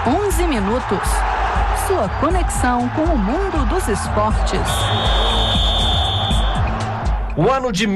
11 minutos. Sua conexão com o mundo dos esportes. O ano de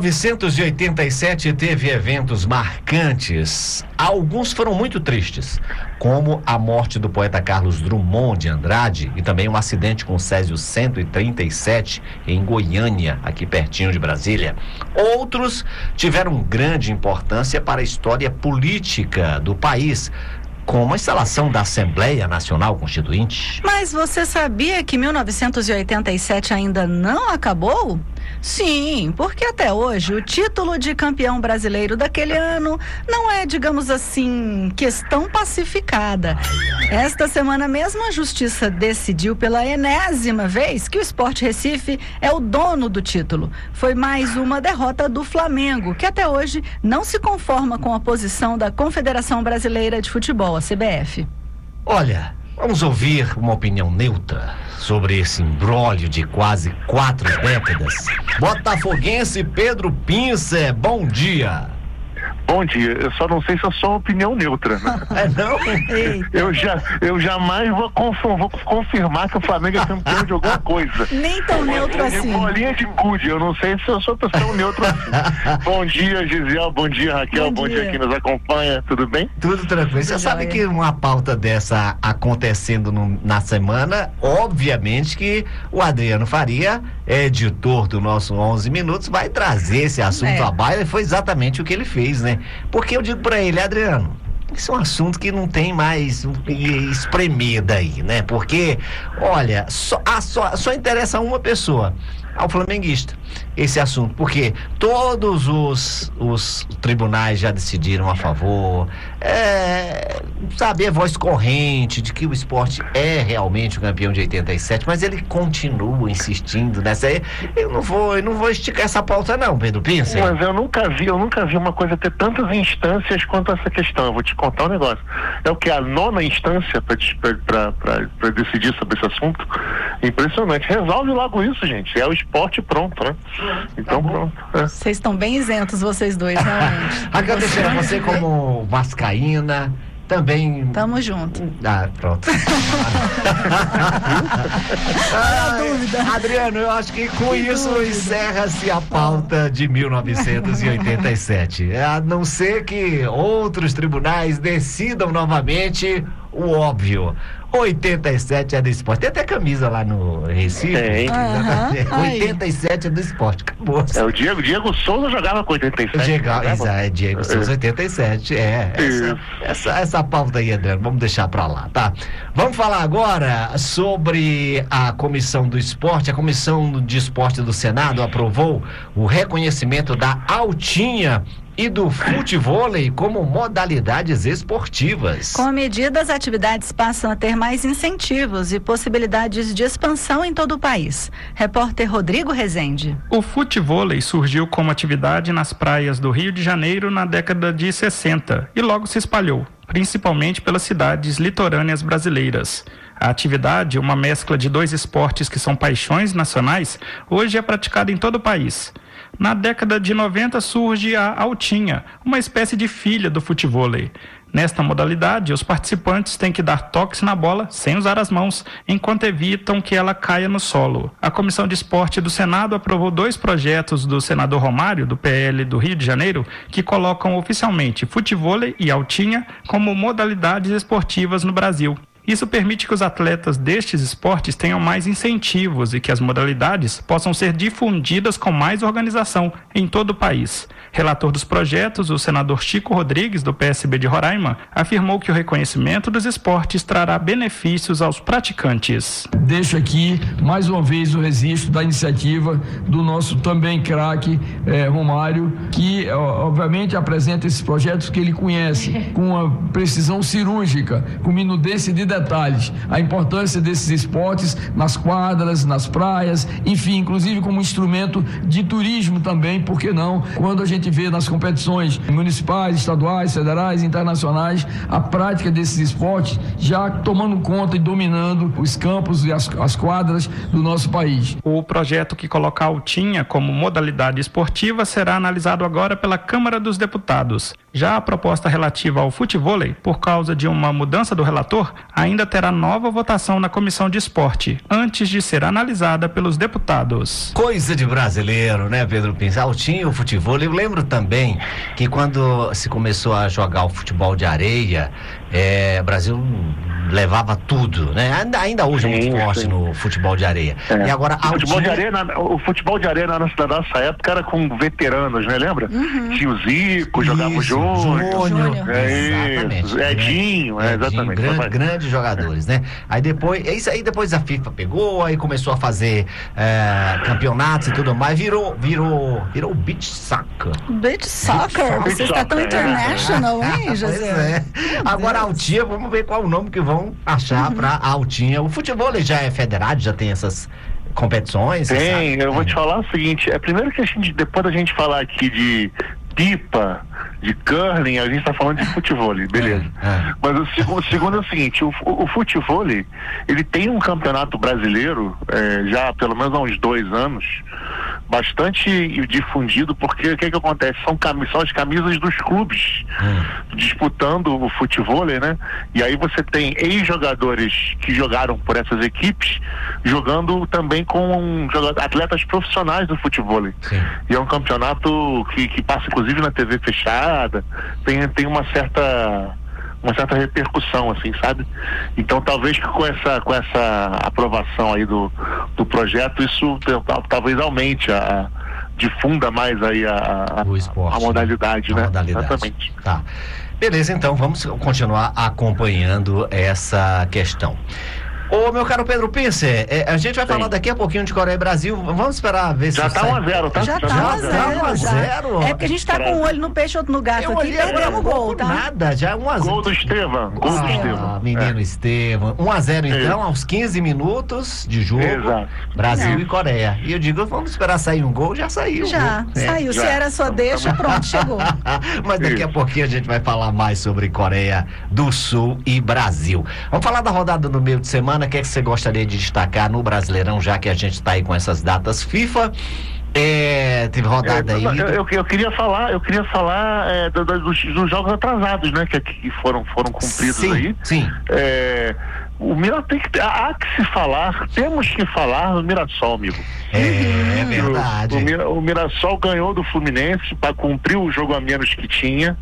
1987 teve eventos marcantes. Alguns foram muito tristes, como a morte do poeta Carlos Drummond de Andrade e também um acidente com o Césio 137 em Goiânia, aqui pertinho de Brasília. Outros tiveram grande importância para a história política do país, como a instalação da Assembleia Nacional Constituinte. Mas você sabia que 1987 ainda não acabou? Sim, porque até hoje o título de campeão brasileiro daquele ano não é, digamos assim, questão pacificada. Esta semana mesmo a Justiça decidiu pela enésima vez que o Sport Recife é o dono do título. Foi mais uma derrota do Flamengo, que até hoje não se conforma com a posição da Confederação Brasileira de Futebol, a CBF. Olha, vamos ouvir uma opinião neutra sobre esse imbróglio de quase 4 décadas. Botafoguense Pedro Pincer, bom dia. Bom dia, eu só não sei se eu sou uma opinião neutra, né? É não? Eu jamais vou confirmar que o Flamengo é campeão de alguma coisa. Nem tão neutro assim. Bolinha de gude, eu não sei se eu sou tão neutro assim. Bom dia, Gisele, bom dia, Raquel, bom dia quem nos acompanha, tudo bem? Tudo tranquilo. Você sabe que uma pauta dessa acontecendo na semana, obviamente que o Adriano Faria, editor do nosso 11 Minutos, vai trazer esse assunto à baila, e foi exatamente o que ele fez, né? Porque eu digo pra ele, Adriano, isso é um assunto que não tem mais espremer daí, né? Porque, olha, só interessa uma pessoa, ao flamenguista, esse assunto, porque todos os tribunais já decidiram a favor, sabe, a voz corrente de que o esporte é realmente o campeão de 87, mas ele continua insistindo nessa aí. Eu não vou esticar essa pauta não, Pedro Pincer. Mas eu nunca vi uma coisa ter tantas instâncias quanto essa questão. Eu vou te contar um negócio. É o que? A 9ª instância para decidir sobre esse assunto? Impressionante. Resolve logo isso, gente. É o esporte pronto, né? Então pronto. Vocês estão bem isentos, vocês dois, realmente. Raquel Teixeira, você como vascaína, também... Tamo junto. Pronto. Adriano, eu acho que com isso encerra-se a pauta de 1987. A não ser que outros tribunais decidam novamente o óbvio. 87 é do esporte. Tem até camisa lá no Recife. Tem. 87 é do esporte. Acabou. O Diego Souza jogava com 87. Diego Souza 87. Essa pauta aí, Adriano, vamos deixar pra lá, tá? Vamos falar agora sobre a Comissão do Esporte. A Comissão de Esporte do Senado aprovou o reconhecimento da altinha e do futevôlei como modalidades esportivas. Com a medida, as atividades passam a ter mais incentivos e possibilidades de expansão em todo o país. Repórter Rodrigo Rezende. O futevôlei surgiu como atividade nas praias do Rio de Janeiro na década de 60 e logo se espalhou, principalmente pelas cidades litorâneas brasileiras. A atividade, uma mescla de 2 esportes que são paixões nacionais, hoje é praticada em todo o país. Na década de 90 surge a altinha, uma espécie de filha do futevôlei. Nesta modalidade, os participantes têm que dar toques na bola sem usar as mãos, enquanto evitam que ela caia no solo. A Comissão de Esporte do Senado aprovou 2 projetos do senador Romário, do PL do Rio de Janeiro, que colocam oficialmente futevôlei e altinha como modalidades esportivas no Brasil. Isso permite que os atletas destes esportes tenham mais incentivos e que as modalidades possam ser difundidas com mais organização em todo o país. Relator dos projetos, o senador Chico Rodrigues, do PSB de Roraima, afirmou que o reconhecimento dos esportes trará benefícios aos praticantes. Deixo aqui, mais uma vez, o registro da iniciativa do nosso também craque Romário, que obviamente apresenta esses projetos que ele conhece com uma precisão cirúrgica, com minudência de detalhes, a importância desses esportes nas quadras, nas praias, enfim, inclusive como instrumento de turismo também, por que não? Quando a gente vê nas competições municipais, estaduais, federais, internacionais, a prática desses esportes já tomando conta e dominando os campos e as quadras do nosso país. O projeto que coloca a altinha como modalidade esportiva será analisado agora pela Câmara dos Deputados. Já a proposta relativa ao futevôlei, por causa de uma mudança do relator, ainda terá nova votação na Comissão de Esporte, antes de ser analisada pelos deputados. Coisa de brasileiro, né, Pedro Pins? Altinho, o futevôlei. Eu lembro também que quando se começou a jogar o futebol de areia, o Brasil levava tudo, né? Ainda hoje é muito forte no futebol de areia. E agora o futebol de areia na nossa época era com veteranos, né? Lembra? Tinha o Zico, jogava o Júnior. Exatamente. Edinho, exatamente. Grandes jogadores, né? Aí depois a FIFA pegou, aí começou a fazer campeonatos e tudo mais, virou beach soccer. Beach soccer? Você está tão international, hein, José? Agora a altinha, vamos ver qual o nome que vão achar pra altinha. O futebol já é federado, já tem essas competições? Tem, eu vou te falar o seguinte, primeiro que depois da gente falar aqui de pipa, de curling, a gente está falando de futevôlei, beleza. Mas o segundo é o seguinte, o futevôlei, ele tem um campeonato brasileiro, já pelo menos há uns 2 anos, bastante difundido, porque o que acontece? São as camisas dos clubes disputando o futevôlei, né? E aí você tem ex-jogadores que jogaram por essas equipes, jogando também com atletas profissionais do futevôlei. E é um campeonato que passa inclusive na TV fechada, tem uma certa repercussão, assim, sabe? Então talvez que com essa aprovação aí do projeto, isso talvez aumente, difunda mais aí o esporte, a modalidade, né? Exatamente. Tá. Beleza, então vamos continuar acompanhando essa questão. Ô, meu caro Pedro Pincer, a gente vai falar daqui a pouquinho de Coreia e Brasil. Vamos esperar ver se já tá 1-0, tá? Já tá 1-0. É porque a gente tá com um olho no peixe, outro no gato aqui, perdemos o gol, tá? Nada, já é 1-0. Gol do Estevam. Menino Estevam. 1-0 então, aos 15 minutos de jogo. Exato. Brasil e Coreia. E eu digo, vamos esperar sair um gol, já saiu. Saiu. Se era só deixa, pronto, chegou. Mas daqui a pouquinho a gente vai falar mais sobre Coreia do Sul e Brasil. Vamos falar da rodada do meio de semana. O que é que você gostaria de destacar no Brasileirão, já que a gente está aí com essas datas FIFA? Teve rodada aí. Eu queria falar dos jogos atrasados, né? Que foram cumpridos aí. Sim. O Mirassol temos que falar no Mirassol, amigo. É verdade. O Mirassol ganhou do Fluminense para cumprir o jogo a menos que tinha.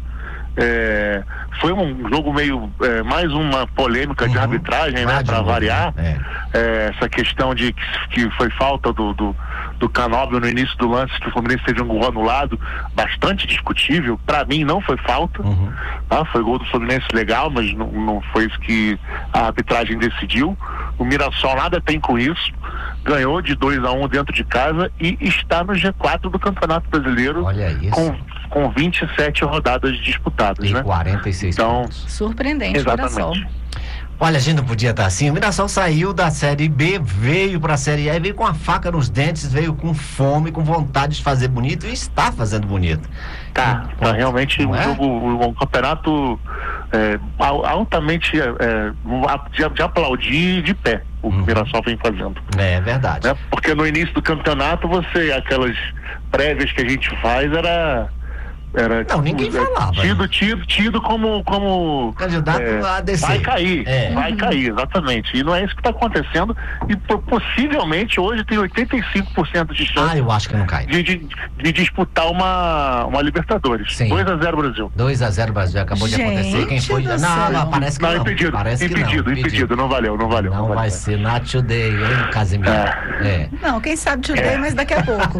Foi um jogo meio mais uma polêmica de arbitragem, né, para variar. Essa questão de que foi falta do Canóbio no início do lance, que o Fluminense teve um gol anulado, bastante discutível. Para mim não foi falta, foi gol do Fluminense legal, mas não foi isso que a arbitragem decidiu. O Mirassol nada tem com isso, ganhou de 2-1 dentro de casa e está no G4 do Campeonato Brasileiro. Olha isso. Com 27 rodadas disputadas, e né? 46 pontos. Surpreendente, Mirassol. Olha, a gente não podia estar assim. O Mirassol saiu da Série B, veio para a Série A e veio com a faca nos dentes, veio com fome, com vontade de fazer bonito e está fazendo bonito. Tá realmente um campeonato altamente de aplaudir de pé o Mirassol vem fazendo. É verdade. Né? Porque no início do campeonato, aquelas prévias que a gente faz era não, ninguém falava. Tido como candidato a descer. Vai cair, exatamente. E não é isso que está acontecendo. E possivelmente hoje tem 85% de chance. Eu acho que não cai. De disputar uma Libertadores. 2-0 Brasil. 2-0 Brasil. Acabou de acontecer. Quem foi? Não, parece que não. Impedido. Não valeu. Não vai ser na Today, hein, Casimiro? Não, quem sabe Today, mas daqui a pouco.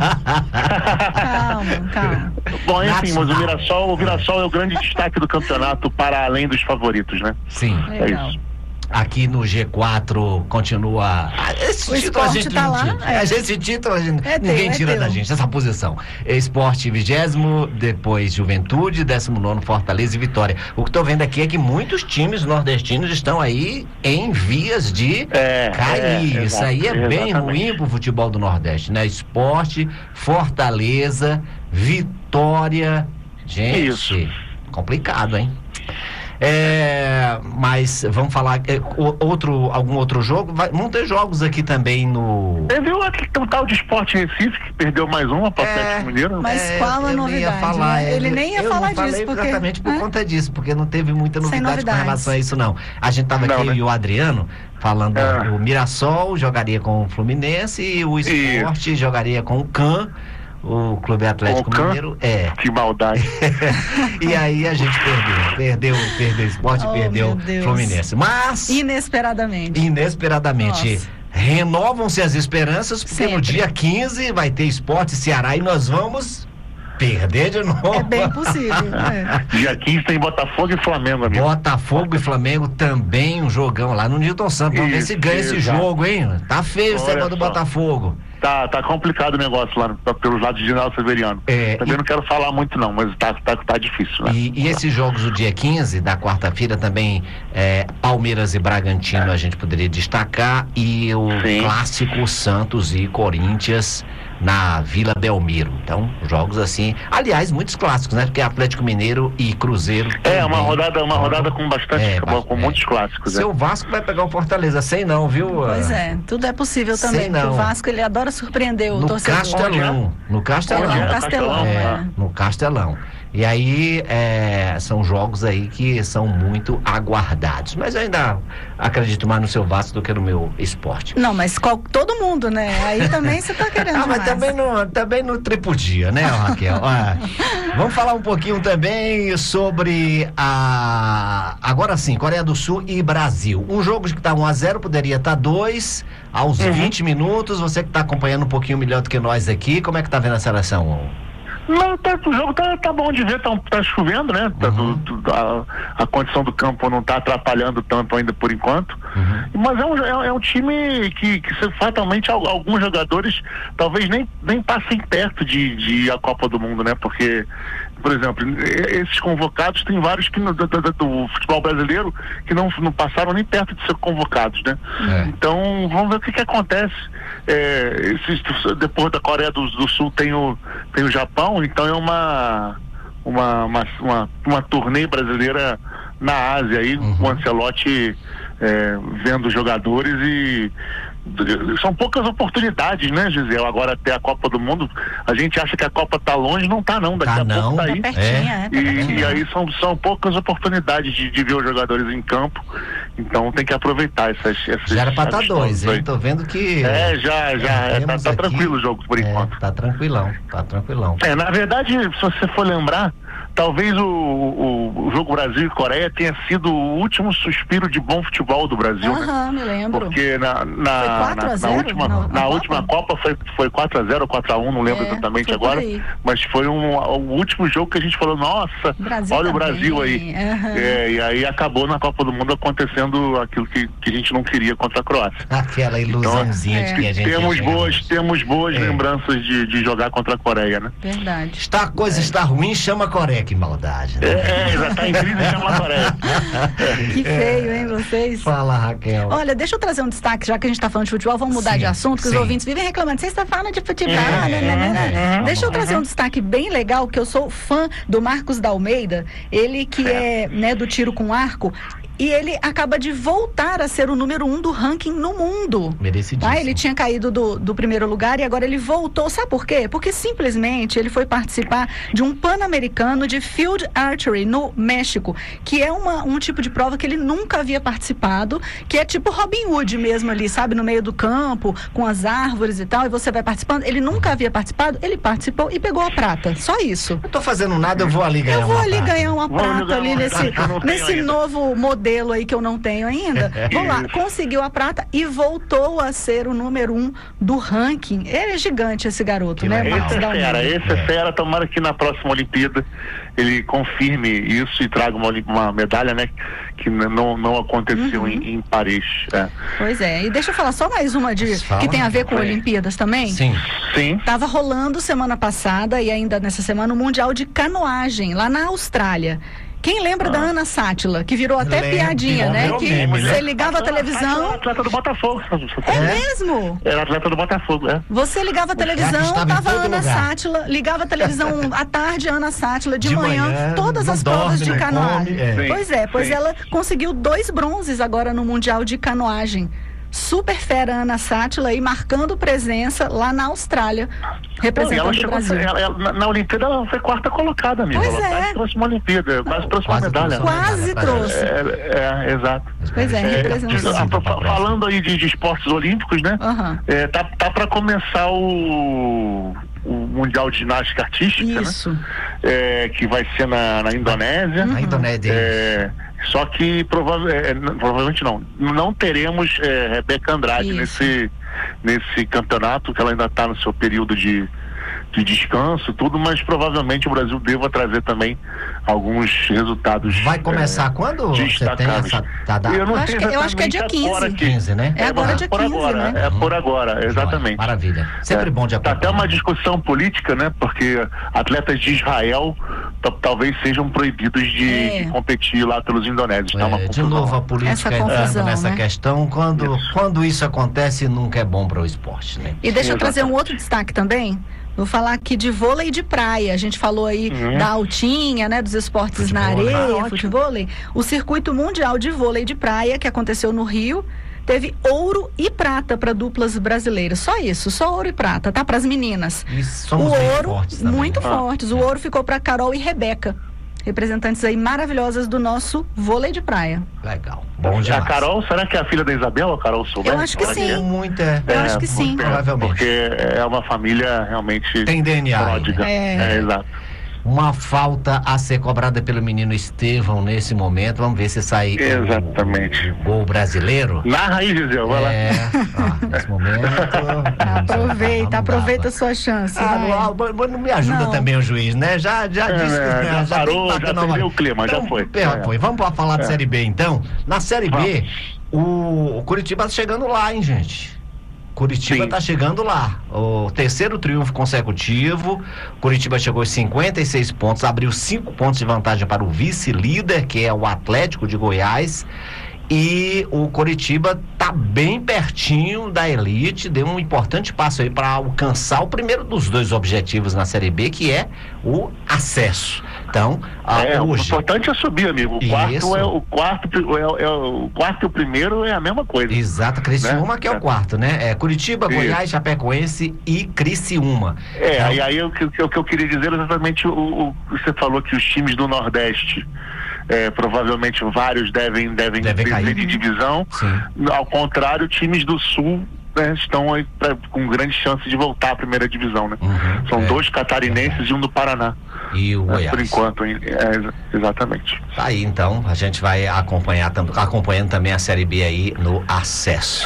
Calma. Bom, enfim, mas o Mirassol é o grande destaque do campeonato para além dos favoritos, né? Sim. Legal. É isso. aqui no G4 continua. Esse título a gente tá lá, Esse título ninguém tira da gente, essa posição. Esporte 20º, depois Juventude, 19º Fortaleza e Vitória. O que estou vendo aqui é que muitos times nordestinos estão aí em vias de cair. Isso aí é bem ruim pro futebol do Nordeste, né? Esporte, Fortaleza, Vitória. Gente, complicado, hein? Mas vamos falar algum outro jogo? Vão ter jogos aqui também no... Viu aqui que um tal de Sport Recife que perdeu mais uma para o Atlético Mineiro? Mas qual a novidade? Ele nem ia falar disso. Exatamente por conta disso, porque não teve muita novidade com relação a isso, não. A gente tava aqui, e o Adriano, falando o Mirassol jogaria com o Fluminense e o Sport jogaria com o CAN. O Clube Atlético Mineiro Que maldade. E aí a gente perdeu o Sport, perdeu o Fluminense. Mas inesperadamente. Nossa. Renovam-se as esperanças, porque no dia 15 vai ter Sport e Ceará e nós vamos perder de novo. É bem possível. Dia 15 tem Botafogo e Flamengo, amigo. Botafogo e Flamengo também, um jogão lá no Newton Santos. Vamos ver se ganha esse jogo, hein? Tá feio esse negócio do Botafogo. Tá complicado o negócio lá pelos lados de Ginaldo Severiano. Também não quero falar muito não, mas tá difícil, né? E esses jogos do dia 15, da quarta-feira, também Palmeiras e Bragantino a gente poderia destacar, e o clássico Santos e Corinthians na Vila Belmiro. Então, jogos assim, aliás, muitos clássicos, né? Porque Atlético Mineiro e Cruzeiro também, uma rodada com bastante, com muitos clássicos. Seu Vasco vai pegar o Fortaleza, sei não, viu? Pois tudo é possível também, porque o Vasco, ele adora surpreender o torcedor. No Castelão. E aí, são jogos aí que são muito aguardados. Mas eu ainda acredito mais no seu Vasco do que no meu Esporte. Não, mas todo mundo, né? Aí também você tá querendo mas também no tripudia, né, Raquel? Vamos falar um pouquinho também sobre agora sim, Coreia do Sul e Brasil. Um jogo que tá 1-0, poderia estar 2 aos 20 minutos. Você que tá acompanhando um pouquinho melhor do que nós aqui, como é que tá vendo a seleção? Não, o jogo tá bom de ver, tá chovendo, né? A condição do campo não tá atrapalhando tanto ainda por enquanto. Mas é um time que fatalmente alguns jogadores talvez nem passem perto de ir à Copa do Mundo, né? Porque, por exemplo, esses convocados, tem vários que do futebol brasileiro que não passaram nem perto de ser convocados, né? Então, vamos ver o que acontece. Depois da Coreia do Sul tem o Japão, então é uma turnê brasileira na Ásia aí, com o Ancelotti vendo jogadores, e são poucas oportunidades, né, Gisele? Agora até a Copa do Mundo, a gente acha que a Copa tá longe, não tá não, daqui a pouco tá aí. Tá pertinho, e aí são poucas oportunidades de ver os jogadores em campo, então tem que aproveitar essas já era pra estar 2, hein? Tô vendo que tá tranquilo o jogo por enquanto. Tá tranquilão. Na verdade, se você for lembrar, talvez o jogo Brasil e Coreia tenha sido o último suspiro de bom futebol do Brasil, né? Me lembro. Porque na última Copa foi 4-0 ou 4-1, não lembro exatamente agora, mas foi o último jogo que a gente falou, nossa, olha o Brasil aí. E aí acabou na Copa do Mundo acontecendo aquilo que a gente não queria contra a Croácia. Aquela ilusãozinha de que a gente temos boas lembranças de jogar contra a Coreia, né? Verdade. A coisa está ruim, chama a Coreia. Que maldade, né? Já tá em crise, chama a Coreia. Que feio, hein, vocês? Fala, Raquel. Olha, deixa eu trazer um destaque, já que a gente tá falando de futebol, vamos mudar de assunto, que os ouvintes vivem reclamando, vocês estão falando de futebol, Deixa eu trazer um destaque bem legal, que eu sou fã do Marcos da Almeida, ele que é, do tiro com arco, e ele acaba de voltar a ser o número 1 do ranking no mundo. Merecidíssimo. Ele tinha caído do primeiro lugar e agora ele voltou. Sabe por quê? Porque simplesmente ele foi participar de um Pan-Americano de Field Archery no México, que é um tipo de prova que ele nunca havia participado, que é tipo Robin Hood mesmo ali, sabe? No meio do campo, com as árvores e tal, e você vai participando. Ele nunca havia participado, ele participou e pegou a prata. Só isso. Não tô fazendo nada, eu vou ali ganhar uma prata ali nesse novo modelo aí que eu não tenho ainda. Vamos lá, conseguiu a prata e voltou a ser o número 1 do ranking. Ele é gigante, esse garoto, né? Esse é fera, tomara que na próxima Olimpíada ele confirme isso e traga uma medalha, né, que não aconteceu em Paris. Pois é, e deixa eu falar só mais uma que tem a ver com Olimpíadas também. Sim. Tava rolando semana passada e ainda nessa semana o Mundial de Canoagem lá na Austrália. Quem lembra da Ana Sátila, que virou até piadinha, né? Que você ligava a televisão... Era atleta do Botafogo. É mesmo? Era atleta do Botafogo, Você ligava a televisão, tava a Ana Sátila, ligava a televisão à tarde, a Ana Sátila, de manhã, todas as provas de canoagem. Pois ela conseguiu 2 bronzes agora no Mundial de Canoagem. Super fera Ana Sátila aí marcando presença lá na Austrália, representando o Brasil. Na Olimpíada ela foi 4ª colocada, amigo. Pois ela quase trouxe uma Olimpíada, quase trouxe uma medalha. Quase trouxe. Exato. Pois é, representando. Falando aí de esportes olímpicos, né? Tá para começar o Mundial de Ginástica Artística, isso, né? Que vai ser na Indonésia. Na Indonésia. Só que provavelmente não teremos Rebeca Andrade nesse campeonato, que ela ainda está no seu período de descanso, tudo, mas provavelmente o Brasil deva trazer também alguns resultados. Vai começar quando você tem essa data? Eu acho que é dia 15. 15, né? É agora dia 15, né? É por agora, exatamente. Maravilha. Sempre bom de acompanhar. Tá até uma discussão política, né? Porque atletas de Israel talvez sejam proibidos de competir lá pelos indonésios. De novo a política entrando nessa questão. Quando isso acontece, nunca é bom para o esporte, né? E deixa eu trazer um outro destaque também. Vou falar aqui de vôlei de praia. A gente falou aí da altinha, né? Dos esportes na areia, futevôlei. O circuito mundial de vôlei de praia, que aconteceu no Rio, teve ouro e prata para duplas brasileiras. Só isso, só ouro e prata, tá? Para as meninas. E somos o ouro, fortes também, muito fortes. O ouro ficou para Carol e Rebeca, representantes aí maravilhosas do nosso vôlei de praia. Legal. Bom demais. A Carol, será que é a filha da Isabel, a Carol Souber? Eu acho que sim. Eu acho que sim. Provavelmente. Porque é uma família realmente tem DNA. pródiga. Exato. Uma falta a ser cobrada pelo menino Estevão nesse momento. Vamos ver se sai o gol brasileiro. Narra aí, Gisele, vai lá. Nesse momento. Aproveita a sua chance. Não me ajuda também o juiz, né? Já disse que já parou, já perdeu o clima, então, já foi. Foi. Vamos falar de Série B então. Na Série B, o Curitiba tá chegando lá, hein, gente? Curitiba está chegando lá, o 3º triunfo consecutivo. Curitiba chegou aos 56 pontos, abriu 5 pontos de vantagem para o vice-líder, que é o Atlético de Goiás. E o Curitiba está bem pertinho da elite, deu um importante passo aí para alcançar o primeiro dos 2 objetivos na Série B, que é o acesso. Então, hoje... O importante é subir, amigo. O quarto e o primeiro é a mesma coisa. Exato, Criciúma, né? Que é o quarto, né? Curitiba, Goiás, Chapecoense e Criciúma. Aí o que eu queria dizer exatamente você falou que os times do Nordeste, provavelmente vários devem cair de divisão. Sim. Ao contrário, times do Sul, né, estão aí com grande chance de voltar à primeira divisão, né? São 2 catarinenses e um do Paraná. E o Goiás. Por enquanto, exatamente. Tá aí, então, a gente vai acompanhando também a Série B aí no acesso.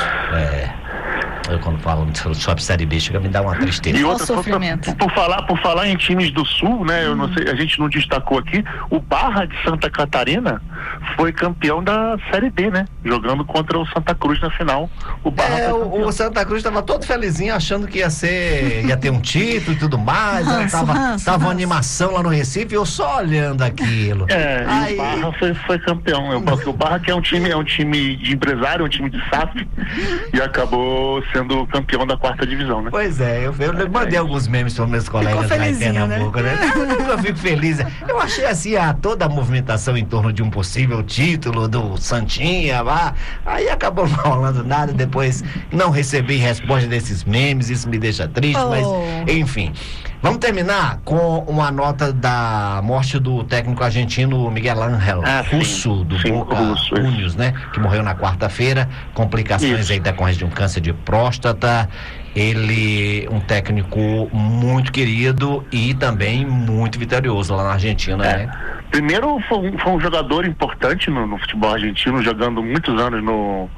Eu quando falo sobre Série B, chega a me dar uma tristeza. E outra, sofrimento. Por falar em times do Sul, né? Eu não sei, a gente não destacou aqui, o Barra de Santa Catarina foi campeão da Série B, né? Jogando contra o Santa Cruz na final. O Santa Cruz estava todo felizinho, achando que ia ter um título e tudo mais. Tava uma animação lá no Recife, eu só olhando aquilo. E o Barra foi campeão. O Barra que é um time de empresário, um time de SAF, e acabou sendo campeão da 4ª divisão, né? Pois eu mandei alguns memes para meus colegas lá em Pernambuco, né? Eu fico feliz. Eu achei assim toda a movimentação em torno de um possível título do Santinha lá. Aí acabou não rolando nada, depois não recebi resposta desses memes, isso me deixa triste, mas enfim. Vamos terminar com uma nota da morte do técnico argentino Miguel Ángel Russo, do Boca Juniors, né? Que morreu na quarta-feira, complicações aí decorrentes de um câncer de próstata. Ele, um técnico muito querido e também muito vitorioso lá na Argentina, né? Primeiro foi um jogador importante no futebol argentino, jogando muitos anos no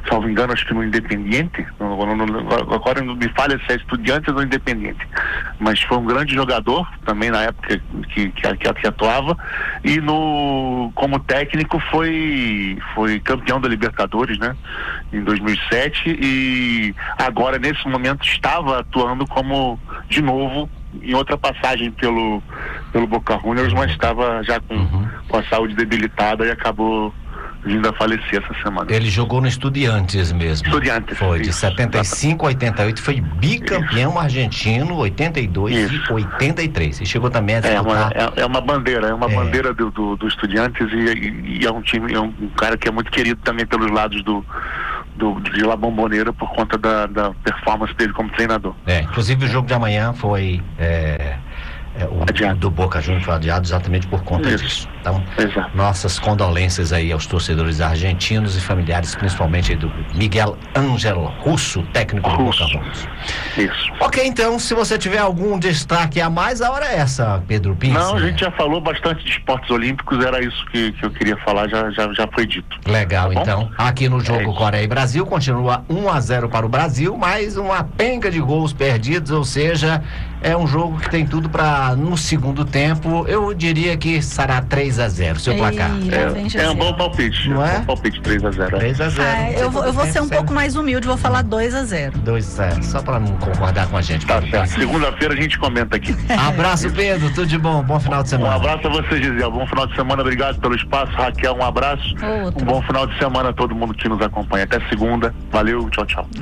salvo engano, acho que no Independiente, agora não me falha se é Estudiantes ou Independiente, mas foi um grande jogador também na época que atuava, e como técnico foi campeão da Libertadores, né, em 2007, e agora nesse momento estava atuando como, de novo, em outra passagem pelo Boca Juniors, mas estava já com a saúde debilitada e acabou vindo a falecer essa semana. Ele jogou no Estudiantes mesmo. Estudiantes. Foi, de isso, 75 a 88, foi bicampeão argentino, 82 e 83. E chegou também a disputar... É uma bandeira do Estudiantes, e é um time, é um cara que é muito querido também pelos lados de La Bombonera por conta da performance dele como treinador. Inclusive o jogo de amanhã foi... o do Boca Juniors foi adiado exatamente por conta disso. Então, nossas condolências aí aos torcedores argentinos e familiares, principalmente aí do Miguel Ángel Russo, técnico do Boca Juniors. Isso. Ok, então, se você tiver algum destaque a mais, a hora é essa, Pedro Pince. Não, a gente já falou bastante de esportes olímpicos, era isso que eu queria falar, já foi dito. Legal, tá, então. Aqui no jogo Coreia e Brasil, continua 1-0 para o Brasil, mais uma penca de gols perdidos, ou seja, é um jogo que tem tudo para, no segundo tempo, eu diria que será 3-0, seu placar. É um bom palpite. Não é? Um bom palpite, 3-0. 3-0. Eu vou ser um pouco mais humilde, vou falar 2-0. 2-0, só para não concordar com a gente. Tá certo. Segunda-feira a gente comenta aqui. Abraço, Pedro, tudo de bom, bom final de semana. Um abraço a você, Gisele, bom final de semana, obrigado pelo espaço. Raquel, um abraço. Um bom final de semana a todo mundo que nos acompanha. Até segunda, valeu, tchau, tchau.